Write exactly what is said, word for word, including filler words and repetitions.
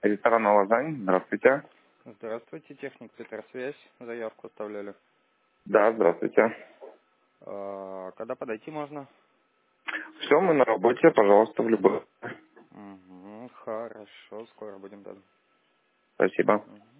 Ресторан «Лазань». Здравствуйте. Здравствуйте, техник Петросвязь. Заявку оставляли. Да, здравствуйте. А, когда подойти можно? Все, мы на работе, пожалуйста, в любой. Угу, хорошо, скоро будем рядом. Спасибо. Угу.